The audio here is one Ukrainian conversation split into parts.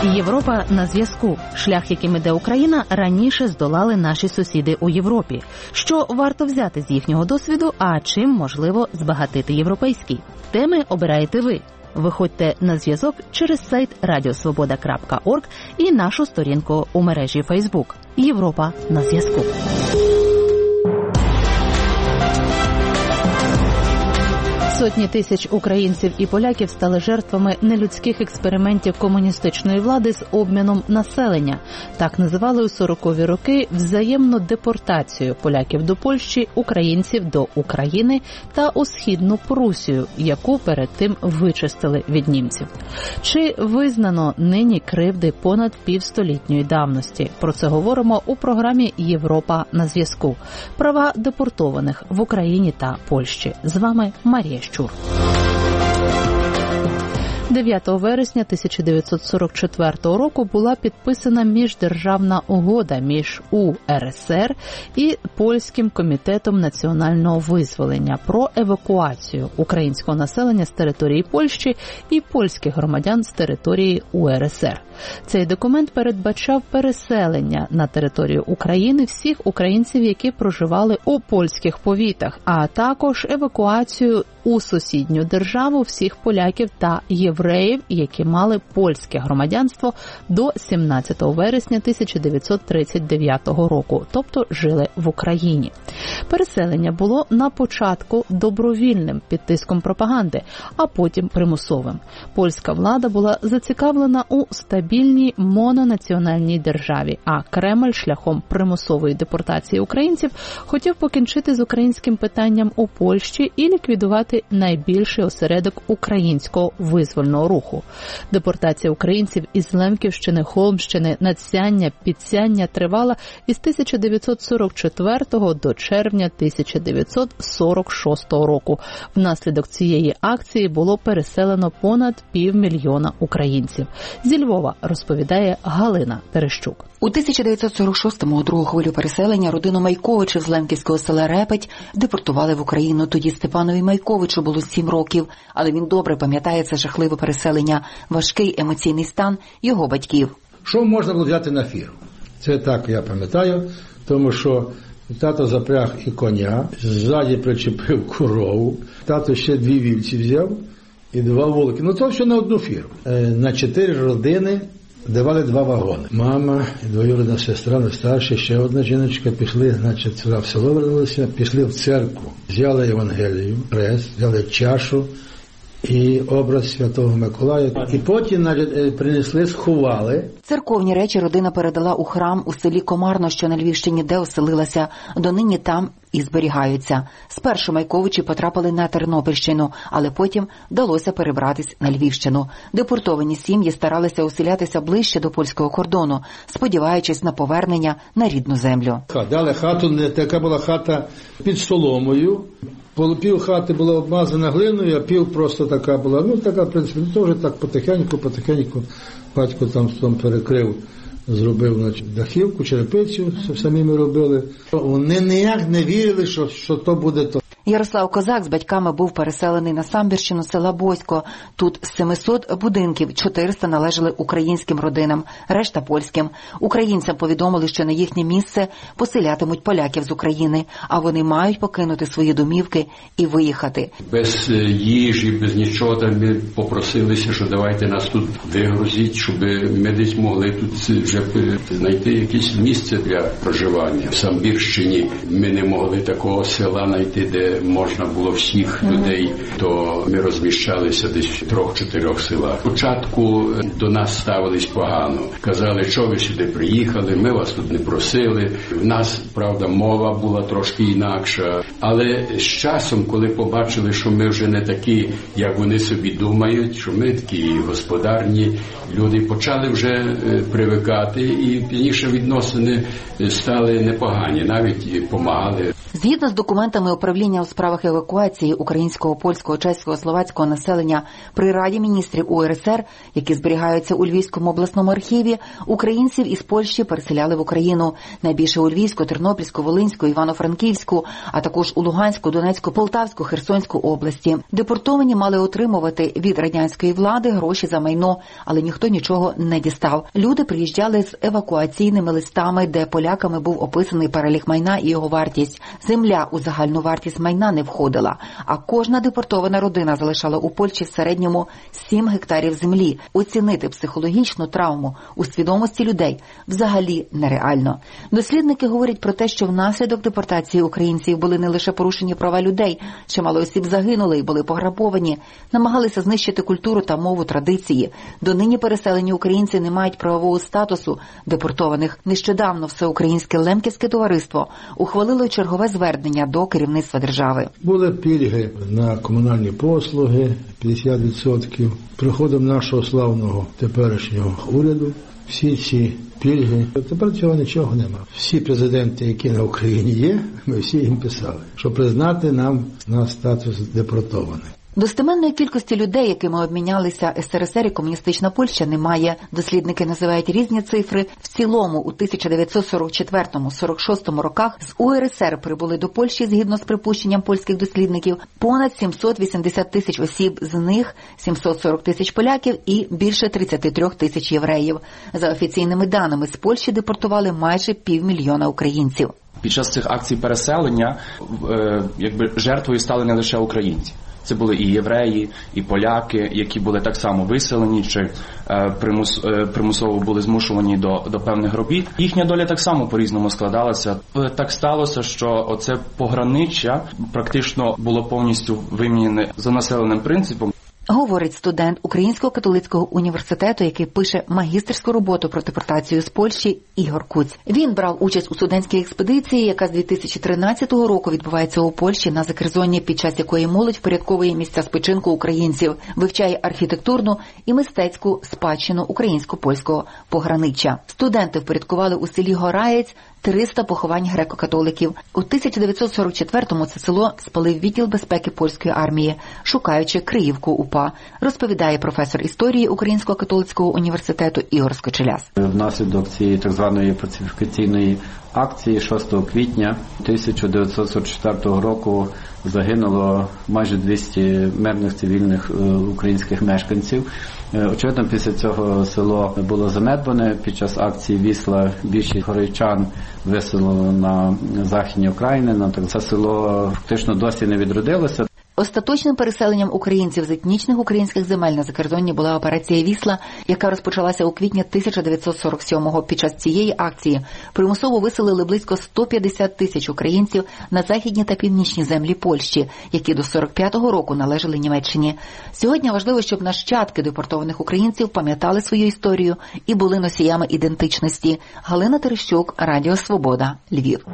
Європа на зв'язку. Шлях, яким іде Україна, раніше здолали наші сусіди у Європі. Що варто взяти з їхнього досвіду, а чим можливо збагатити європейський? Теми обираєте ви. Виходьте на зв'язок через сайт radiosvoboda.org і нашу сторінку у мережі Facebook. Європа на зв'язку. Сотні тисяч українців і поляків стали жертвами нелюдських експериментів комуністичної влади з обміном населення. Так називали у 40-ві роки взаємну депортацію поляків до Польщі, українців до України та у Східну Прусію, яку перед тим вичистили від німців. Чи визнано нині кривди понад півстолітньої давності? Про це говоримо у програмі «Європа на зв'язку». Права депортованих в Україні та Польщі. З вами Марія Щур. 9 вересня 1944 року була підписана міждержавна угода між УРСР і Польським комітетом національного визволення про евакуацію українського населення з території Польщі і польських громадян з території УРСР. Цей документ передбачав переселення на територію України всіх українців, які проживали у польських повітах, а також евакуацію у сусідню державу всіх поляків та євреїв, які мали польське громадянство до 17 вересня 1939 року, тобто жили в Україні. Переселення було на початку добровільним під тиском пропаганди, а потім примусовим. Польська влада була зацікавлена у стабільній мононаціональній державі, а Кремль шляхом примусової депортації українців хотів покінчити з українським питанням у Польщі і ліквідувати найбільший осередок українського визвольного руху. Депортація українців із Лемківщини, Холмщини, Надсяння, Підсяння тривала із 1944 до червня 1946 року. Внаслідок цієї акції було переселено понад 500 000 українців. Зі Львова розповідає Галина Терещук. У 1946-му у другу хвилю переселення родину Майковичів з лемківського села Репеть депортували в Україну. Тоді Степанові Майковичу було 7 років, але він добре пам'ятає це жахливе переселення, важкий емоційний стан його батьків. Що можна було взяти на фіру? Це так я пам'ятаю, тому що тато запряг і коня, ззаді причепив корову, тато ще 2 вівці взяв і 2 волки. Ну це все на одну фіру. На 4 родини давали 2 вагони. Мама, двоюрідна сестра, найстарша, ще одна жіночка пішли, значить, сюди в село вернулися, пішли в церкву, взяли Євангелію, хрест, взяли чашу і образ Святого Миколая. І потім принесли, сховали. Церковні речі родина передала у храм у селі Комарно, що на Львівщині, де оселилася. Донині там і зберігаються. Спершу Майковичі потрапили на Тернопільщину, але потім вдалося перебратись на Львівщину. Депортовані сім'ї старалися оселятися ближче до польського кордону, сподіваючись на повернення на рідну землю. Дали хату, така була хата під соломою. Пів хати була обмазана глиною, а пів просто така була, така, в принципі, теж так потихеньку. Батько там перекрив, зробив, значить, дахівку, черепицю, самі ми робили. Вони ніяк не вірили, що то буде то. Ярослав Козак з батьками був переселений на Самбірщину села Босько. Тут з 700 будинків 400 належали українським родинам, решта польським. Українцям повідомили, що на їхнє місце поселятимуть поляків з України, а вони мають покинути свої домівки і виїхати. Без їжі, без нічого там ми попросилися, що давайте нас тут вигрузіть, щоб ми десь могли тут вже знайти якесь місце для проживання. В Самбірщині ми не могли такого села знайти, де можна було всіх людей, то ми розміщалися десь в 3-4 селах. Спочатку до нас ставились погано. Казали, що ви сюди приїхали, ми вас тут не просили. В нас, правда, мова була трошки інакша. Але з часом, коли побачили, що ми вже не такі, як вони собі думають, що ми такі господарні люди, почали вже привикати і пізніше відносини стали непогані, навіть допомагали. Згідно з документами управління у справах евакуації українського, польського, чеського, словацького населення при Раді міністрів УРСР, які зберігаються у Львівському обласному архіві, українців із Польщі переселяли в Україну. Найбільше у Львівську, Тернопільську, Волинську, Івано-Франківську, а також у Луганську, Донецьку, Полтавську, Херсонську області. Депортовані мали отримувати від радянської влади гроші за майно, але ніхто нічого не дістав. Люди приїжджали з евакуаційними листами, де поляками був описаний перелік майна і його вартість. Земля у загальну вартість майна не входила, а кожна депортована родина залишала у Польщі в середньому 7 гектарів землі. Оцінити психологічну травму у свідомості людей взагалі нереально. Дослідники говорять про те, що внаслідок депортації українців були не лише порушені права людей, чимало осіб загинули і були пограбовані, намагалися знищити культуру та мову, традиції. Донині переселені українці не мають правового статусу депортованих. Нещодавно Всеукраїнське лемківське товариство ухвалило чергове звернення до керівництва держави. Були пільги на комунальні послуги 50%. Приходом нашого славного теперішнього уряду всі ці пільги. Тепер цього нічого нема. Всі президенти, які на Україні є, ми всі їм писали, що признати нам на статус депортованих. Достеменної кількості людей, якими обмінялися СРСР і комуністична Польща, немає. Дослідники називають різні цифри. В цілому у 1944-46 роках з УРСР прибули до Польщі, згідно з припущенням польських дослідників, понад 780 тисяч осіб, з них 740 тисяч поляків і більше 33 тисяч євреїв. За офіційними даними, з Польщі депортували майже 500 000 українців. Під час цих акцій переселення жертвою стали не лише українці. Це були і євреї, і поляки, які були так само виселені, чи примусово були змушувані до певних робіт. Їхня доля так само по-різному складалася. Так сталося, що оце пограниччя практично було повністю виміняне за населеним принципом. Говорить студент Українського католицького університету, який пише магістерську роботу про депортацію з Польщі, Ігор Куць. Він брав участь у студентській експедиції, яка з 2013 року відбувається у Польщі на Закерзонні, під час якої молодь впорядковує місця спочинку українців, вивчає архітектурну і мистецьку спадщину українсько-польського пограниччя. Студенти впорядкували у селі Гораєць 300 поховань греко-католиків. У 1944-му це село спалив відділ безпеки польської армії, шукаючи Криївку УПА, розповідає професор історії Українського католицького університету Ігор Скочеляс. Внаслідок цієї так званої пацифікаційної акції 6 квітня 1944 року загинуло майже 200 мирних цивільних українських мешканців. Очевидно, після цього село було занедбане. Під час акції «Вісла» більшість горійчан виселено на західній Україні. Це село фактично досі не відродилося. Остаточним переселенням українців з етнічних українських земель на Закерзонні була операція «Вісла», яка розпочалася у квітні 1947-го. Під час цієї акції примусово виселили близько 150 тисяч українців на західні та північні землі Польщі, які до 45-го року належали Німеччині. Сьогодні важливо, щоб нащадки депортованих українців пам'ятали свою історію і були носіями ідентичності. Галина Терещук, Радіо Свобода, Львів.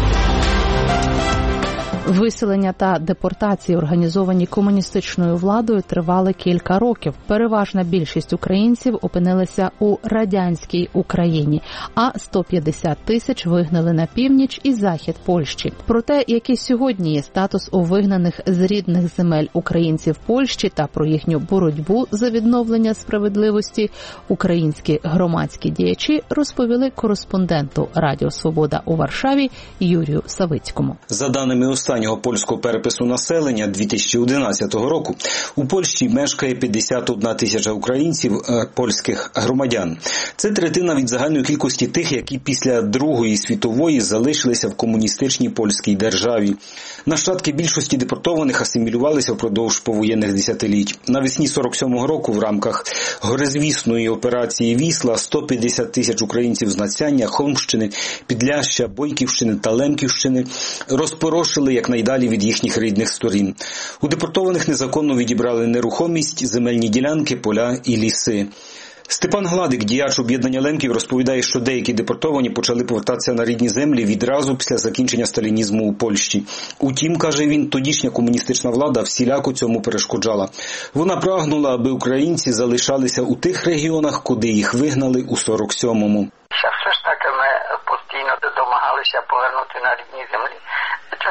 Виселення та депортації, організовані комуністичною владою, тривали кілька років. Переважна більшість українців опинилися у радянській Україні, а 150 тисяч вигнали на північ і захід Польщі. Про те, який сьогодні є статус у вигнаних з рідних земель українців Польщі та про їхню боротьбу за відновлення справедливості, українські громадські діячі розповіли кореспонденту Радіо Свобода у Варшаві Юрію Савицькому. За даними останнього польського перепису населення 2011 року, у Польщі мешкає 51 тисяча українців, польських громадян. Це третина від загальної кількості тих, які після Другої світової залишилися в комуністичній польській державі. Нащадки більшості депортованих асимілювалися впродовж повоєнних десятиліть. Навесні 47-го року в рамках горизвісної операції «Вісла» 150 тисяч українців з Нацяння, Холмщини, Підляща, Бойківщини та Лемківщини розпорошили якнайдалі від їхніх рідних сторін. У депортованих незаконно відібрали нерухомість, земельні ділянки, поля і ліси. Степан Гладик, діяч об'єднання Лемків, розповідає, що деякі депортовані почали повертатися на рідні землі відразу після закінчення сталінізму у Польщі. Утім, каже він, тодішня комуністична влада всіляко цьому перешкоджала. Вона прагнула, аби українці залишалися у тих регіонах, куди їх вигнали у 47-му. Все ж таки ми постійно домагалися повернути на рідні землі.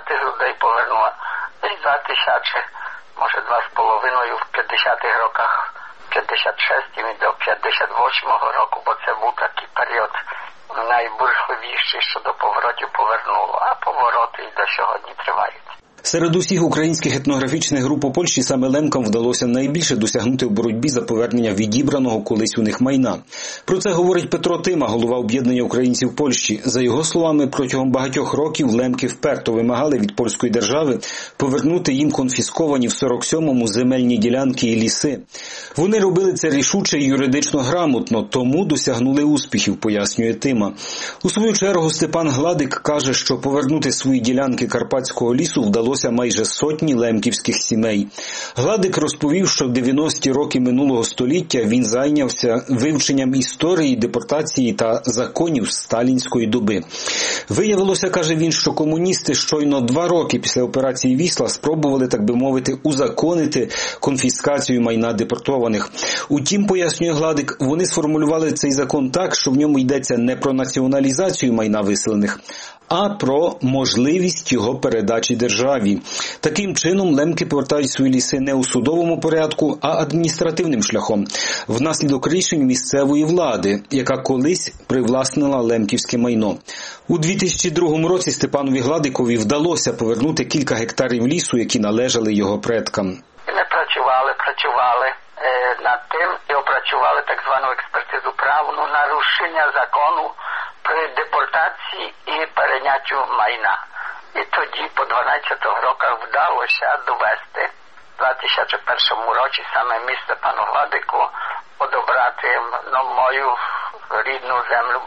тих людей повернула. Десь 2 тисячі, може 2,5 в 50-х роках, 56-м і до 58-го року, бо це був такий період найбурхливіший, що до поворотів повернуло, а повороти і до сьогодні тривають. Серед усіх українських етнографічних груп у Польщі саме лемкам вдалося найбільше досягнути в боротьбі за повернення відібраного колись у них майна. Про це говорить Петро Тима, голова об'єднання українців Польщі. За його словами, протягом багатьох років лемки вперто вимагали від польської держави повернути їм конфісковані в 47-му земельні ділянки і ліси. Вони робили це рішуче і юридично грамотно, тому досягнули успіхів, пояснює Тима. У свою чергу Степан Гладик каже, що повернути свої ділянки Карпатського лісу вдалося майже сотні лемківських сімей. Гладик розповів, що в 90-ті роки минулого століття він зайнявся вивченням історії, депортації та законів сталінської доби. Виявилося, каже він, що комуністи щойно 2 роки після операції «Вісла» спробували, так би мовити, узаконити конфіскацію майна депортованих. Утім, пояснює Гладик, вони сформулювали цей закон так, що в ньому йдеться не про націоналізацію майна виселених, а про можливість його передачі державі. Таким чином, лемки повертають свої ліси не у судовому порядку, а адміністративним шляхом, внаслідок рішень місцевої влади, яка колись привласнила лемківське майно. У 2002 році Степанові Гладикові вдалося повернути кілька гектарів лісу, які належали його предкам. Ми працювали над тим і опрацювали так звану експертизу правну нарушення закону при депортації і перейняттю майна. І тоді по 12 роках вдалося довести в 2001 році саме місце пану Гладику одобрати мою рідну землю,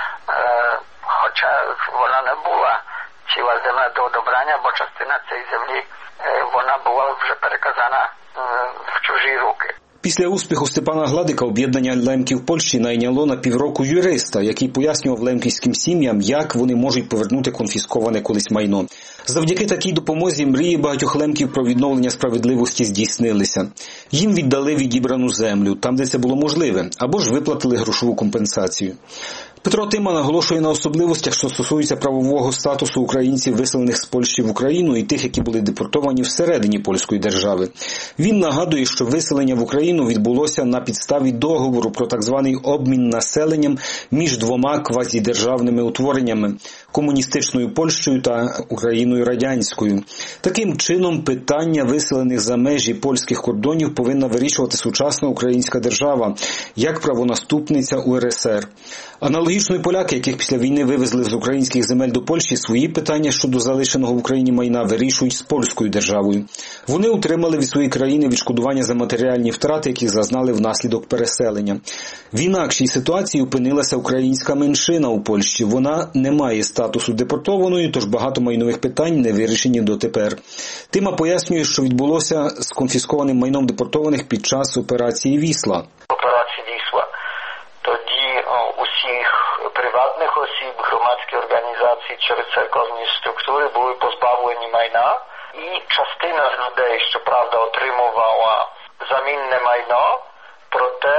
хоча вона не була ціла земля до одобрання, бо частина цієї землі вона була вже переказана в чужі руки. Після успіху Степана Гладика об'єднання лемків Польщі найняло на півроку юриста, який пояснював лемківським сім'ям, як вони можуть повернути конфісковане колись майно. Завдяки такій допомозі мрії багатьох лемків про відновлення справедливості здійснилися. Їм віддали відібрану землю, там де це було можливе, або ж виплатили грошову компенсацію. Петро Тима наголошує на особливостях, що стосуються правового статусу українців, виселених з Польщі в Україну, і тих, які були депортовані всередині польської держави. Він нагадує, що виселення в Україну відбулося на підставі договору про так званий обмін населенням між 2 квазідержавними утвореннями – комуністичною Польщею та Україною радянською. Таким чином, питання виселених за межі польських кордонів повинна вирішувати сучасна українська держава, як правонаступниця УРСР. Аналогічно і поляки, яких після війни вивезли з українських земель до Польщі, свої питання щодо залишеного в Україні майна вирішують з польською державою. Вони отримали від своєї країни відшкодування за матеріальні втрати, які зазнали внаслідок переселення. В інакшій ситуації опинилася українська меншина у Польщі. Вона не має статусу депортованої, тож багато майнових питань не вирішені дотепер. Тима пояснює, що відбулося з конфіскованим майном депортованих під час операції «Вісла». Усіх приватних осіб, громадські організації через церковні структури були позбавлені майна, і частина з людей, щоправда, отримувала замінне майно, проте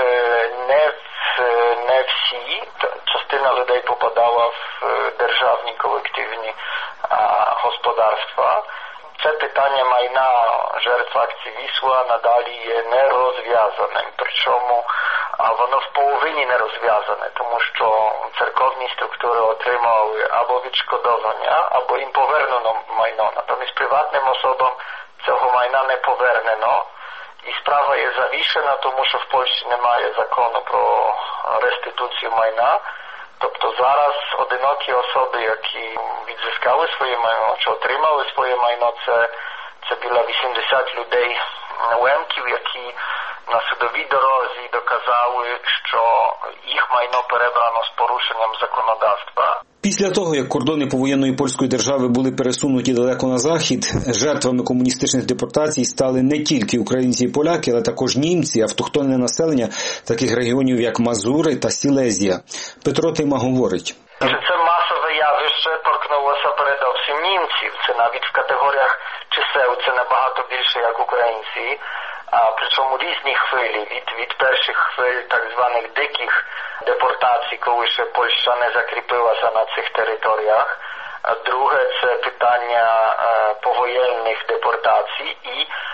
не всі, частина людей попадала в державні колективні господарства. Це питання майна жертв акції «Вісла» надалі є нерозв'язаним, причому воно в половині не розв'язане, тому що церковні структури отримали або відшкодовання, або їм повернено майно. Натомість приватним особам цього майна не повернено. І справа є завішена, тому що в Польщі немає закону про реституцію майна. Тобто зараз одинокі особи, які відзискали своє майно, чи отримали своє майно, це біля 80 людей лемків, які на судовій дорозі доказали, що їх майно перебрано з порушенням законодавства. Після того, як кордони повоєнної польської держави були пересунуті далеко на захід, жертвами комуністичних депортацій стали не тільки українці і поляки, але також німці, автохтонне населення таких регіонів, як Мазури та Сілезія. Петро Тима говорить. Це масове явище торкнулося передовсім німців. Це навіть в категоріях чисел це набагато більше, як українці. Причому різні хвилі, від перших хвиль так званих диких депортацій, коли ще Польща не закріпилася на цих територіях, Друге – це питання повоєнних депортацій і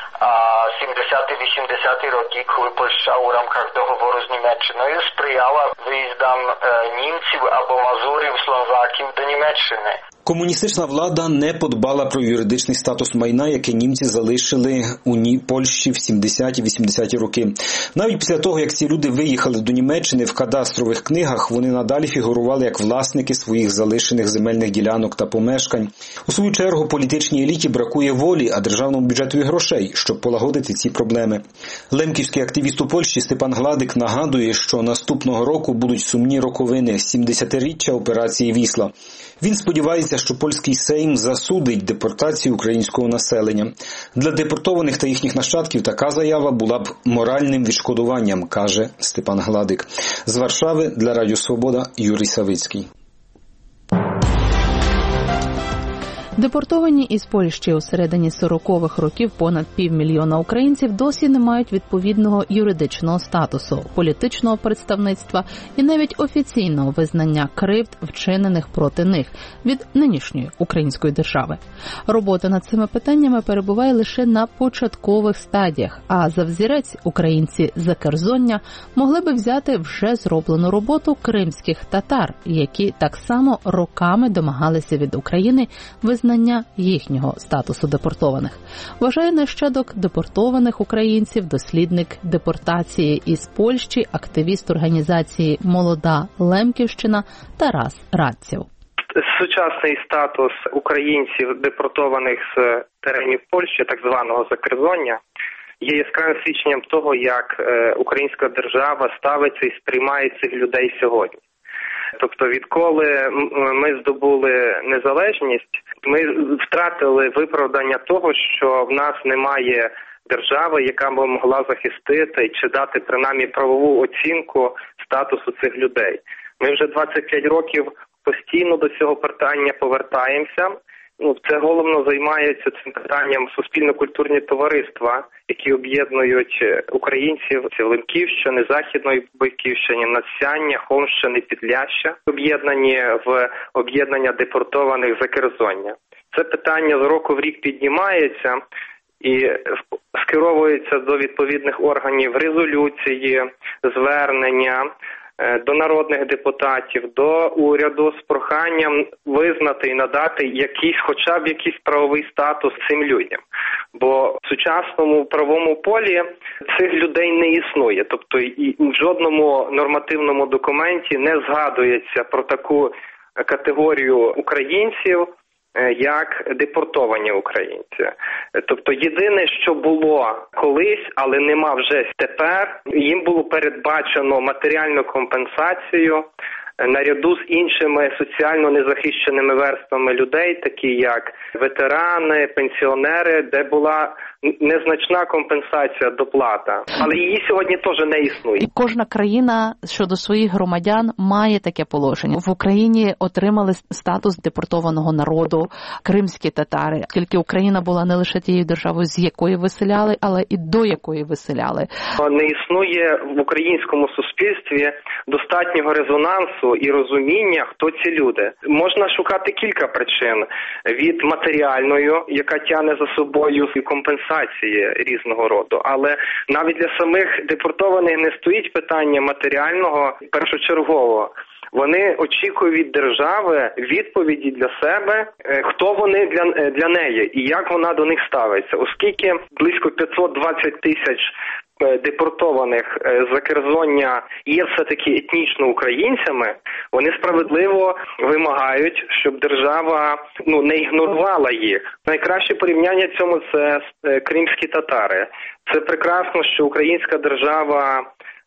70-80-ті роки, коли Польща у рамках договору з Німеччиною сприяла виїздам німців або мазурів, словаків до Німеччини. Комуністична влада не подбала про юридичний статус майна, яке німці залишили у Польщі в 70-80-ті роки. Навіть після того, як ці люди виїхали до Німеччини, в кадастрових книгах вони надалі фігурували як власники своїх залишених земельних ділянок та помешкань. У свою чергу політичній еліті бракує волі, а державному бюджетові грошей, щоб полагодити ці проблеми. Лемківський активіст у Польщі Степан Гладик нагадує, що наступного року будуть сумні роковини 70-річчя операції «Вісла». Він сподівається, що польський Сейм засудить депортацію українського населення. Для депортованих та їхніх нащадків така заява була б моральним відшкодуванням, каже Степан Гладик. З Варшави для Радіо Свобода Юрій Савицький. Депортовані із Польщі у середині 40-х років понад 500 000 українців досі не мають відповідного юридичного статусу, політичного представництва і навіть офіційного визнання кривд, вчинених проти них від нинішньої української держави. Робота над цими питаннями перебуває лише на початкових стадіях, а за взірець українці Закерзоння могли би взяти вже зроблену роботу кримських татар, які так само роками домагалися від України визнання їхнього статусу депортованих. Вважає нащадок депортованих українців, дослідник депортації із Польщі, активіст організації «Молода Лемківщина» Тарас Радців. Сучасний статус українців, депортованих з теренів Польщі, так званого Закерзоння, є яскравим свідченням того, як українська держава ставиться і сприймає цих людей сьогодні. Тобто, відколи ми здобули незалежність, ми втратили виправдання того, що в нас немає держави, яка б могла захистити чи дати принаймні правову оцінку статусу цих людей. Ми вже 25 років постійно до цього питання повертаємося. Це головно займаються цим питанням суспільно-культурні товариства, які об'єднують українців з Лемківщини, Західної Бойківщини, Надсяння, Хомщини, Підляща, об'єднані в об'єднання депортованих Закерзоння. Це питання з року в рік піднімається і скеровується до відповідних органів резолюції, звернення, до народних депутатів, до уряду з проханням визнати і надати хоча б якийсь правовий статус цим людям. Бо в сучасному правовому полі цих людей не існує. Тобто і в жодному нормативному документі не згадується про таку категорію українців, як депортовані українці. Тобто єдине, що було колись, але нема вже тепер, їм було передбачено матеріальну компенсацію наряду з іншими соціально незахищеними верствами людей, такі як ветерани, пенсіонери, де була незначна компенсація, доплата. Але її сьогодні теж не існує. І кожна країна щодо своїх громадян має таке положення. В Україні отримали статус депортованого народу кримські татари, оскільки Україна була не лише тією державою, з якої виселяли, але і до якої виселяли. Не існує в українському суспільстві достатнього резонансу і розуміння, хто ці люди. Можна шукати кілька причин. Від матеріальної, яка тягне за собою компенсації різного роду. Але навіть для самих депортованих не стоїть питання матеріального першочергово. Вони очікують від держави відповіді для себе, хто вони для неї і як вона до них ставиться. Оскільки близько 520 тисяч депортованих з Закерзоння є все-таки етнічно українцями, вони справедливо вимагають, щоб держава не ігнорувала їх. Найкраще порівняння цьому – це кримські татари. Це прекрасно, що українська держава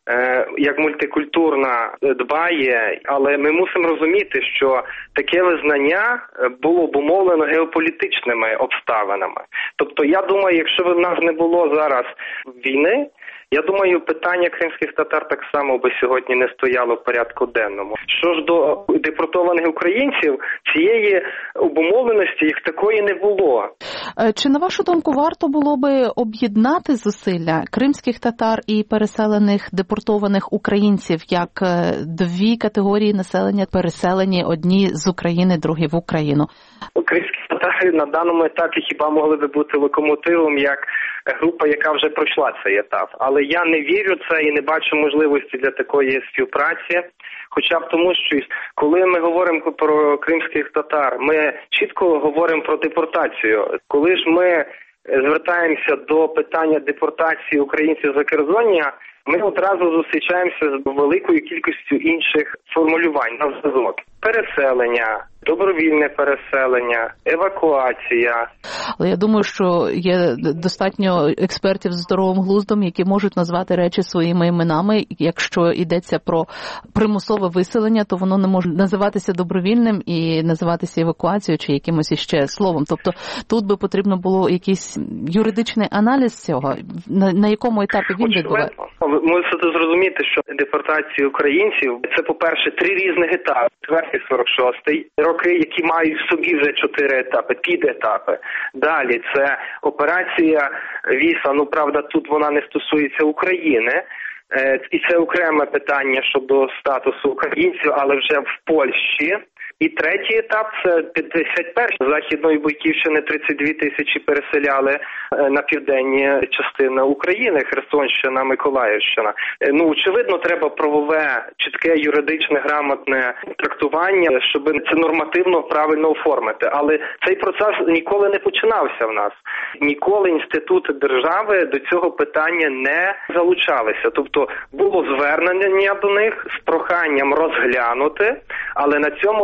як мультикультурна дбає, але ми мусимо розуміти, що таке визнання було обумовлено геополітичними обставинами. Тобто, я думаю, якщо б в нас не було зараз війни, Я думаю, питання кримських татар так само би сьогодні не стояло в порядку денному. Що ж до депортованих українців, цієї обумовленості їх такої не було. Чи, на вашу думку, варто було би об'єднати зусилля кримських татар і переселених депортованих українців як дві категорії населення, переселені одні з України, другі в Україну? Кримські татари на даному етапі хіба могли би бути локомотивом як група, яка вже пройшла цей етап. Але я не вірю в це і не бачу можливості для такої співпраці. Хоча б тому, що коли ми говоримо про кримських татар, ми чітко говоримо про депортацію. Коли ж ми звертаємося до питання депортації українців з Закерзоння, ми одразу зустрічаємося з великою кількістю інших формулювань на зв'язок. Переселення, добровільне переселення, евакуація. Але я думаю, що є достатньо експертів з здоровим глуздом, які можуть назвати речі своїми іменами. Якщо йдеться про примусове виселення, то воно не може називатися добровільним і називатися евакуацією чи якимось іще словом. Тобто тут би потрібно було якийсь юридичний аналіз цього, на якому етапі він відбувається. Ви мусите зрозуміти, що депортація українців – це, по-перше, 3 різних етапи. 46-й роки, які мають в собі вже 4 етапи, підетапи. Далі це операція Віса, ну, правда, тут вона не стосується України, і це окреме питання щодо статусу українців, але вже в Польщі. І третій етап – це 51-й. Західної Бойківщини 32 тисячі переселяли на південні частини України, Херсонщина, Миколаївщина. Ну, очевидно, треба правове, чітке, юридичне, грамотне трактування, щоб це нормативно правильно оформити. Але цей процес ніколи не починався в нас. Ніколи інститути держави до цього питання не залучалися. Тобто було звернення до них з проханням розглянути, але на цьому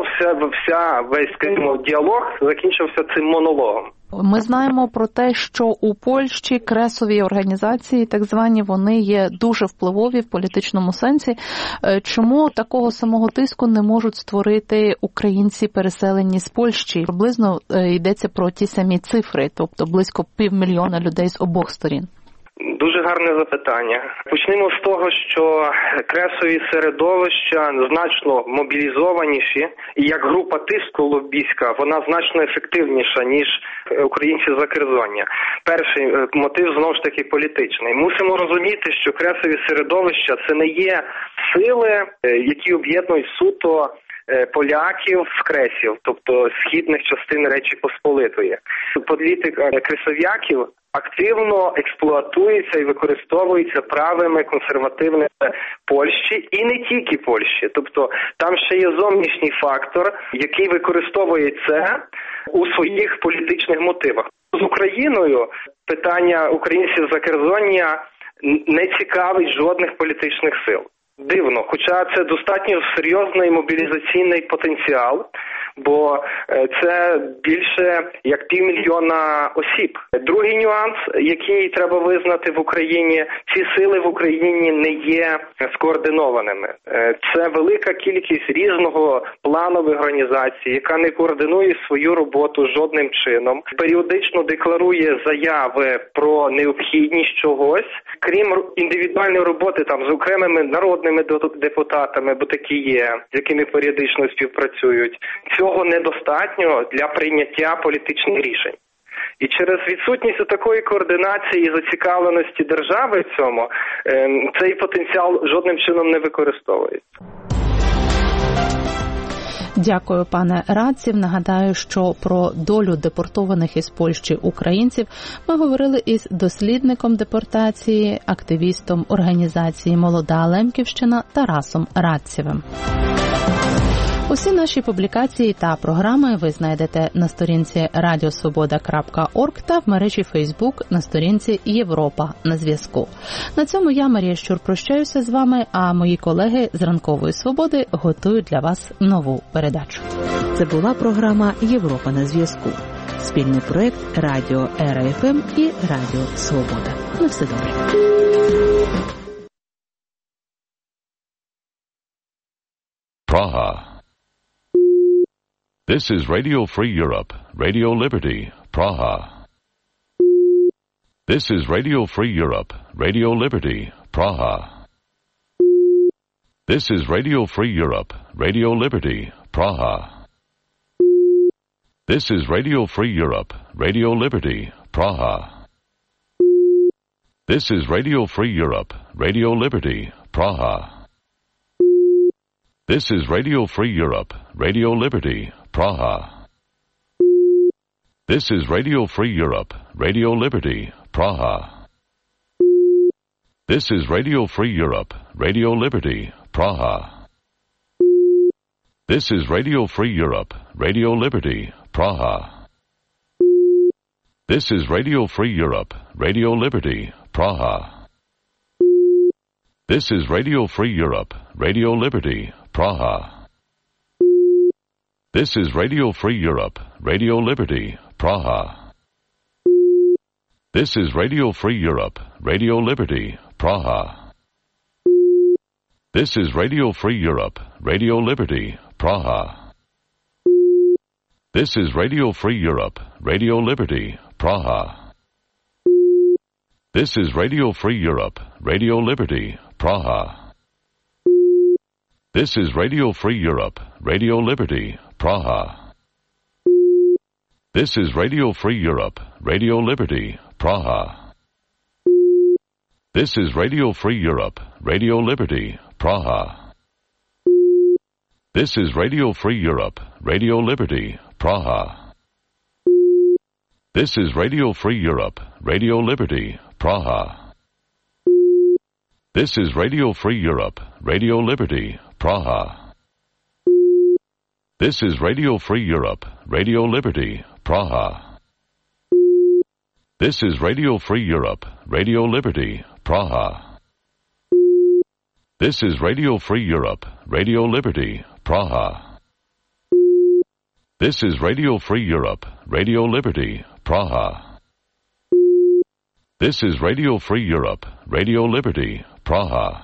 весь, скажімо, діалог закінчився цим монологом. Ми знаємо про те, що у Польщі кресові організації, так звані, вони є дуже впливові в політичному сенсі. Чому такого самого тиску не можуть створити українці, переселені з Польщі? Приблизно йдеться про ті самі цифри, тобто близько 500 000 людей з обох сторін. Дуже гарне запитання. Почнемо з того, що кресові середовища значно мобілізованіші, і як група тиску лобістська, вона значно ефективніша, ніж українці з Закерзоння. Перший мотив, знову ж таки, політичний. Мусимо розуміти, що кресові середовища – це не є сили, які об'єднують суто поляків з кресів, тобто східних частин Речі Посполитої. Політика кресов'яків активно експлуатується і використовується правими консервативними Польщі і не тільки Польщі. Тобто там ще є зовнішній фактор, який використовує це у своїх політичних мотивах. З Україною питання українців Закерзоння не цікавить жодних політичних сил. Дивно, хоча це достатньо серйозний мобілізаційний потенціал, бо це більше як 500 000 осіб. Другий нюанс, який треба визнати в Україні, ці сили в Україні не є скоординованими. Це велика кількість різного планових організацій, яка не координує свою роботу жодним чином, періодично декларує заяви про необхідність чогось, крім індивідуальної роботи там з окремими народними депутатами, бо такі є, з якими періодично співпрацюють. Цього недостатньо для прийняття політичних рішень. І через відсутність такої координації і зацікавленості держави в цьому, цей потенціал жодним чином не використовується. Дякую, пане Радців. Нагадаю, що про долю депортованих із Польщі українців ми говорили із дослідником депортації, активістом організації «Молода Лемківщина» Тарасом Радцєвим. Усі наші публікації та програми ви знайдете на сторінці radiosvoboda.org та в мережі Facebook на сторінці Європа на зв'язку. На цьому я, Марія Щур, прощаюся з вами, а мої колеги з Ранкової Свободи готують для вас нову передачу. Це була програма Європа на зв'язку. Спільний проєкт Радіо РФМ і Радіо Свобода. На все добре. Praha. This is Radio Free Europe, Radio Liberty, Praha. This is Radio Free Europe, Radio Liberty, Praha. This is Radio Free Europe, Radio Liberty, Praha. This is Radio Free Europe, Radio Liberty, Praha. This is Radio Free Europe, Radio Liberty, Praha. This is Radio Free Europe, Radio Liberty, Praha. This is Radio Free Europe, Radio Liberty, Praha. This is Radio Free Europe, Radio Liberty, Praha. This is Radio Free Europe, Radio Liberty, Praha. This is Radio Free Europe, Radio Liberty, Praha. This is Radio Free Europe, Radio Liberty, Praha. This is Radio Free Europe, Radio Liberty, Praha. This is Radio Free Europe, Radio Liberty, Praha. This is Radio Free Europe, Radio Liberty, Praha. This is Radio Free Europe, Radio Liberty, Praha. This is Radio Free Europe, Radio Liberty, Praha. This is Radio Free Europe, Radio Liberty, Praha. This is Radio Free Europe, Radio Liberty, Praha. This is Radio Free Europe, Radio Liberty, Praha. This is Radio Free Europe, Radio Liberty, Praha. This is Radio Free Europe, Radio Liberty, Praha. This is Radio Free Europe, Radio Liberty, Praha. This is Radio Free Europe, Radio Liberty, Praha. This is Radio Free Europe, Radio Liberty, Praha. This is Radio Free Europe, Radio Liberty, Praha. This is Radio Free Europe, Radio Liberty, Praha. This is Radio Free Europe, Radio Liberty, Praha.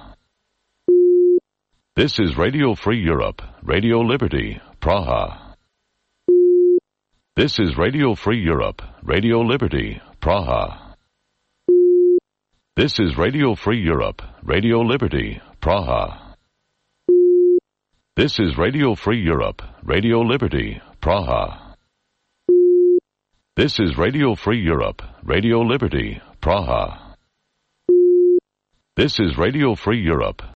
This is Radio Free Europe, Radio Liberty, Praha. This is Radio Free Europe, Radio Liberty, Praha. This is Radio Free Europe, Radio Liberty, Praha. This is Radio Free Europe, Radio Liberty, Praha. This is Radio Free Europe, Radio Liberty, Praha. This is Radio Free Europe,